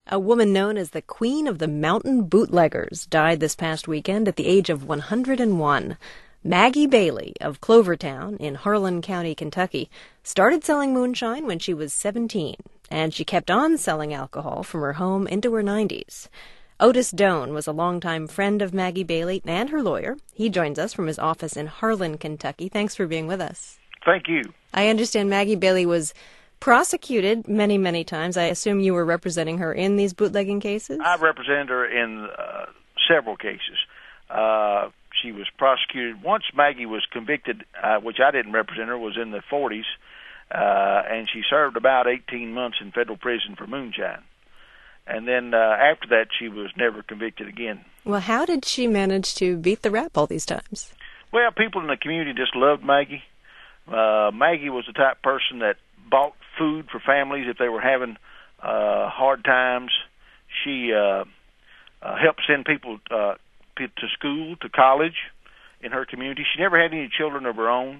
A woman known as the Queen of the Mountain Bootleggers died this past weekend at the age of 101. Maggie Bailey of Clovertown in Harlan County, Kentucky, started selling moonshine when she was 17, and she kept on selling alcohol from her home into her 90s. Otis Doan was a longtime friend of Maggie Bailey and her lawyer. He joins us from his office in Harlan, Kentucky. Thanks for being with us. Thank you. I understand Maggie Bailey was prosecuted many, many times. I assume you were representing her in these bootlegging cases? I represented her in several cases. She was prosecuted. Once Maggie was convicted, which I didn't represent her, was in the 40s, and she served about 18 months in federal prison for moonshine. And then after that, she was never convicted again. Well, how did she manage to beat the rap all these times? Well, people in the community just loved Maggie. Maggie was the type of person that bought food for families if they were having hard times. She helped send people to school, to college in her community. She never had any children of her own.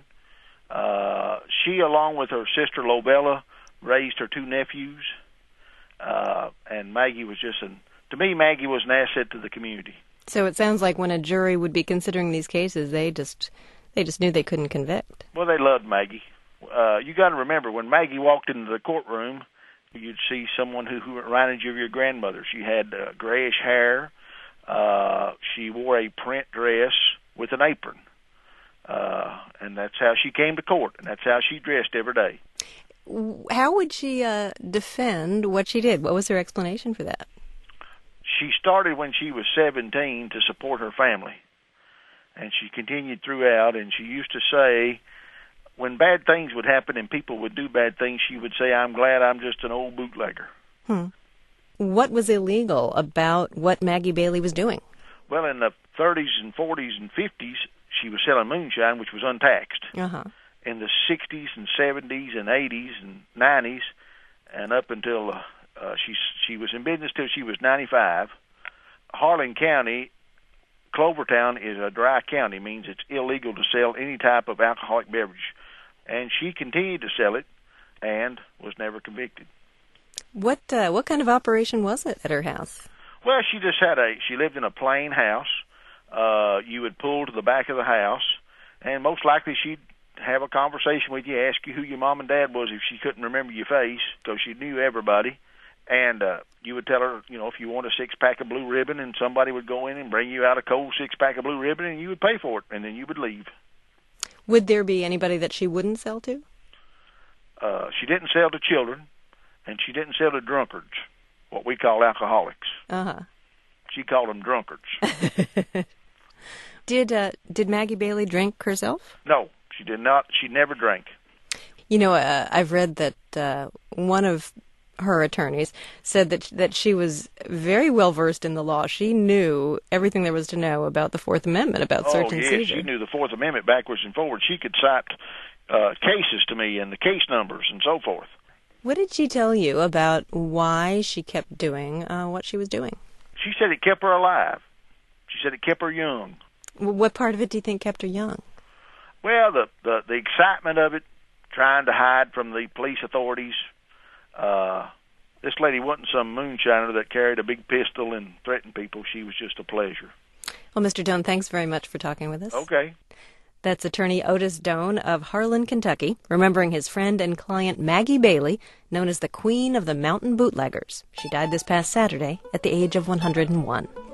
She, along with her sister Lobella, raised her two nephews. And Maggie was to me, Maggie was an asset to the community. So it sounds like when a jury would be considering these cases, they just knew they couldn't convict. Well, they loved Maggie. You got to remember, when Maggie walked into the courtroom, you'd see someone who reminded you of your grandmother. She had grayish hair. She wore a print dress with an apron. And that's how she came to court, and that's how she dressed every day. How would she defend what she did? What was her explanation for that? She started when she was 17 to support her family, and she continued throughout, and she used to say, when bad things would happen and people would do bad things, she would say, "I'm glad I'm just an old bootlegger." What was illegal about what Maggie Bailey was doing? Well, in the 30s and 40s and 50s, she was selling moonshine, which was untaxed. In the 60s and 70s and 80s and 90s, and up until she was in business till she was 95, Harlan County, Clovertown is a dry county, means it's illegal to sell any type of alcoholic beverage. And she continued to sell it and was never convicted. What kind of operation was it at her house? Well, she lived in a plain house. You would pull to the back of the house, and most likely she'd have a conversation with you, ask you who your mom and dad was if she couldn't remember your face, because she knew everybody. And you would tell her, if you want a 6-pack of Blue Ribbon, and somebody would go in and bring you out a cold 6-pack of Blue Ribbon, and you would pay for it, and then you would leave. Would there be anybody that she wouldn't sell to? She didn't sell to children, and she didn't sell to drunkards, what we call alcoholics. She called them drunkards. Did Maggie Bailey drink herself? No, she did not. She never drank. I've read that one of her attorneys said that she was very well versed in the law. She knew everything there was to know about the Fourth Amendment, about search and seizure. She knew the Fourth Amendment backwards and forwards. She could cite cases to me and the case numbers and so forth. What did she tell you about why she kept doing what she was doing? She said it kept her alive. She said it kept her young. What part of it do you think kept her young? Well, the excitement of it, trying to hide from the police authorities. This lady wasn't some moonshiner that carried a big pistol and threatened people. She was just a pleasure. Well, Mr. Doan, thanks very much for talking with us. Okay. That's attorney Otis Doan of Harlan, Kentucky, remembering his friend and client Maggie Bailey, known as the Queen of the Mountain Bootleggers. She died this past Saturday at the age of 101.